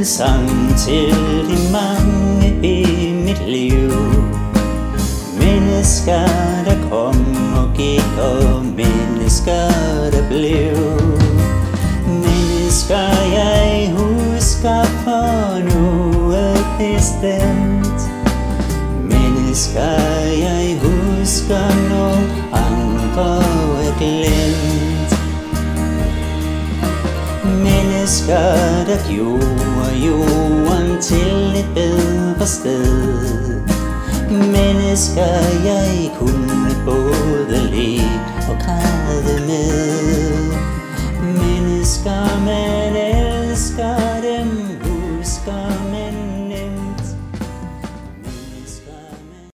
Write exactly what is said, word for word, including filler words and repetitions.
sang til de mange i mit liv. Mennesker der kom og gik, og mennesker der blev. Mennesker jeg husker for noget bestemt. Mennesker jeg husker, når andre er glemt. Mennesker der gjorde jorden til et bedre sted. Mennesker jeg kunne både le og græde med. Mennesker man elsker